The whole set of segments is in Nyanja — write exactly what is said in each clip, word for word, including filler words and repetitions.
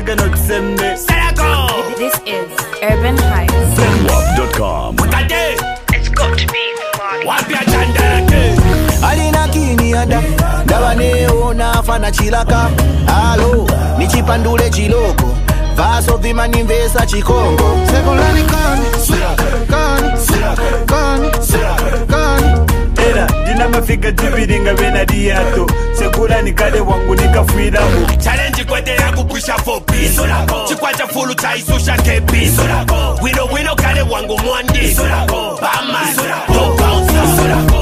Sega not sembe. This is Urban Heights. Zenwap dot com. It's got to be fun. Wapia chandake. Alina kini anda Dawaneo na fana chilaka Alo, nichipandule chiloko Vaso vima nimvesa chikongo Sekolani kani, kani, kani, kani Era, dina mafika tibiringa vena diato Sekula nikade wangu nikafuidamu. Challenge kwete ya kupusha fopi Chikwacha fulu chaisusha kepi Wino wino kade wangu mwandi Bama, don't bounce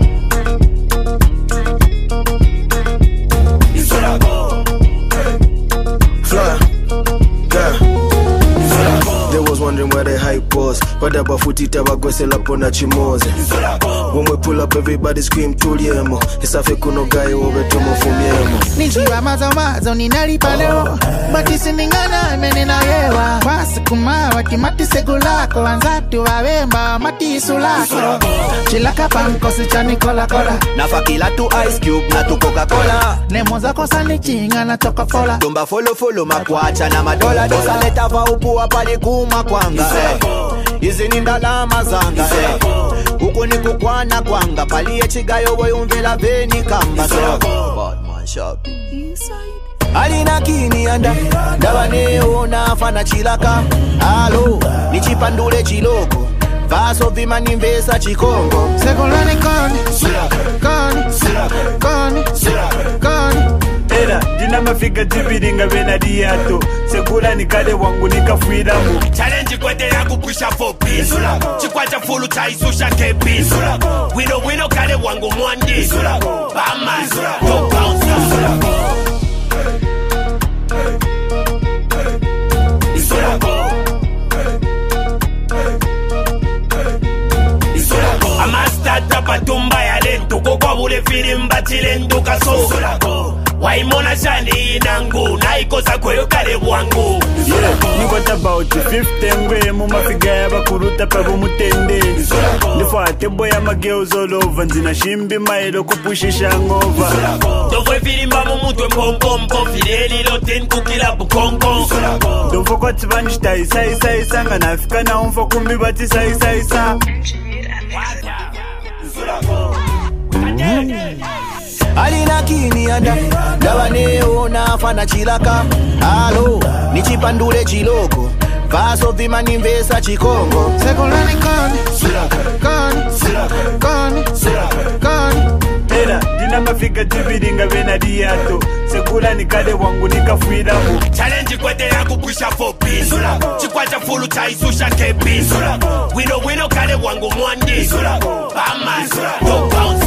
Fly, yeah. They was wondering where the hype was. But the bafutita bagwesela pona chimoze. When we pull up, everybody scream tuliemo. Isafe kuno guy over to mo fumiemo. Nijiwa mazo mazo ninalipa leo. Batisi ningana menina yewa. Wasi kumawa kimati segulako. Anzatu wawemba mati isulako. Chilaka pankosi chani kola kola. Nafakila tu ice cube na tu Coca-Cola. Nemoza kosa ni chinga na choka fola. Tumba follow follow makwacha na madola. Dosa leta va upu wapali kuma kwanga. Izi nindala mazanga. Huku ni kukwana kwanga. Paliye chigayo woyumvela veni kamba. Batman shopping. Alina kini anda Dawaneo na fana chilaka Alo, nichipandule chiloko Vaso vima nimvesa chikongo Sekolani kani, kani, kani, kani Era, dina mafika tibiringa vena diato Sekula nikade wangu nikafuidamu. Challenge kwete ya kupusha fopi Chikwacha fulu chaisusha kepi Wino wino kade wangu mwandi Bama, don't bounce Amastata patumba ya lento Kukwa bule filimba chilendo kaso Waimona shani inangu Naikosa kweyo kale wangu. Ni what about you? Fifth ngwe mu mafiga y'abakuruta pabo mutende. Ndifate boya magirls all over. Nzina shimbi mailo kupushisha ngova. Dovwe filimba mu mutwe mpompompo. Fileli loten kukila bukonko. Dovwe kwa tibani shtai sai sai sanga. Nafika na umfo kumbi bati sai sai sa. Alina kini anda Dawaneo na fana chilaka Alo, nichipandule chiloko Vaso vima nimvesa chikongo Sekolani kani, kani, kani, kani Era, dina mafika tibiringa vena diato Sekula nikade wangu nikafuidamu. Challenge kwete ya kupusha fopi Chikwacha fulu chaisusha kepi Wino wino kade wangu mwandi Bama, don't bounce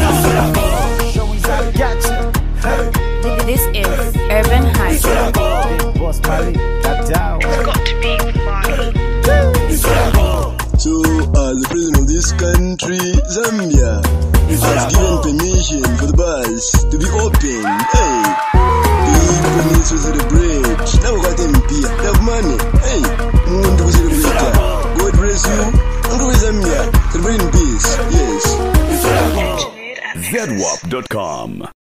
This is Urban Heights. It's got to be fun. So, as the president of this country, Zambia, has given permission for the bars to be open. Hey, people need to celebrate. Now we got them beer, they have money. Hey, we want to celebrate. God bless you. And go with Zambia. Celebrate in peace. Yes. Zenwap dot com.